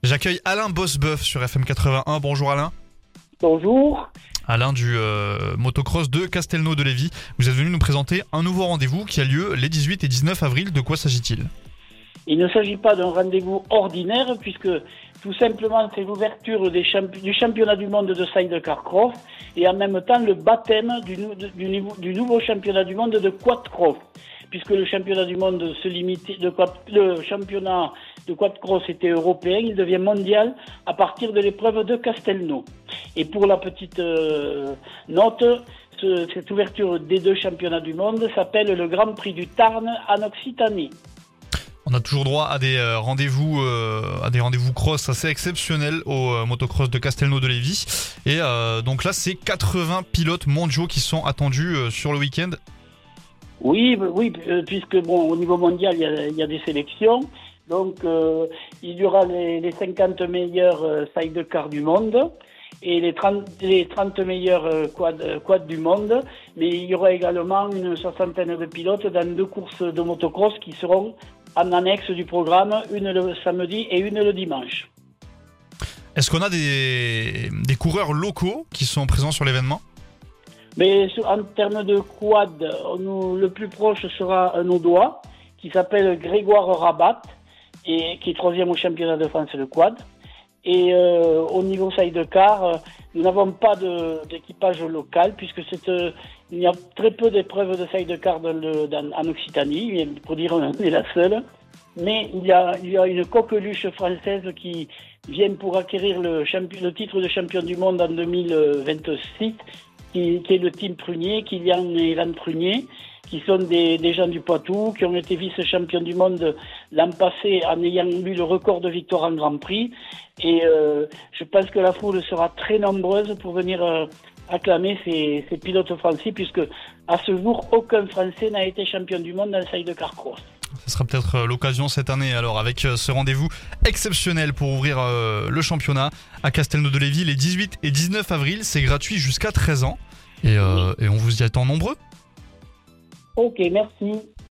J'accueille Alain Bosbeuf sur FM 81. Bonjour Alain. Bonjour. Alain du motocross de Castelnau de Lévis. Vous êtes venu nous présenter un nouveau rendez-vous qui a lieu les 18 et 19 avril. De quoi s'agit-il ? Il ne s'agit pas d'un rendez-vous ordinaire puisque tout simplement c'est l'ouverture du championnat du monde de sidecar cross et en même temps le baptême du nouveau championnat du monde de quad cross. Puisque le championnat du monde se limitait, le championnat de quad cross était européen, il devient mondial à partir de l'épreuve de Castelnau. Et pour la petite note, cette ouverture des deux championnats du monde s'appelle le Grand Prix du Tarn en Occitanie. On a toujours droit à des rendez-vous cross assez exceptionnels au motocross de Castelnau de Lévis. Et donc là, c'est 80 pilotes mondiaux qui sont attendus sur le week-end. Oui, puisque au niveau mondial, il y a des sélections. Donc, il y aura les 50 meilleurs sidecars du monde et les 30 meilleurs quad du monde. Mais il y aura également une soixantaine de pilotes dans deux courses de motocross qui seront en annexe du programme, une le samedi et une le dimanche. Est-ce qu'on a des coureurs locaux qui sont présents sur l'événement ? Mais en termes de quad, le plus proche sera un Audois qui s'appelle Grégoire Rabat et qui est 3e au championnat de France de quad. Et au niveau sidecar, nous n'avons pas d'équipage local puisque il y a très peu d'épreuves de sidecar en Occitanie, pour dire on est la seule. Mais il y a une coqueluche française qui vient pour acquérir le titre de champion du monde en 2026. Qui est le team Prunier, Kylian et Lan Prunier, qui sont des gens du Poitou, qui ont été vice-champions du monde l'an passé en ayant eu le record de victoire en Grand Prix. Et je pense que la foule sera très nombreuse pour venir acclamer ces pilotes français, puisque à ce jour, aucun Français n'a été champion du monde en sidecar cross. Ce sera peut-être l'occasion cette année alors avec ce rendez-vous exceptionnel pour ouvrir le championnat à Castelnau de Lévis les 18 et 19 avril. C'est gratuit jusqu'à 13 ans et on vous y attend nombreux. Ok, merci.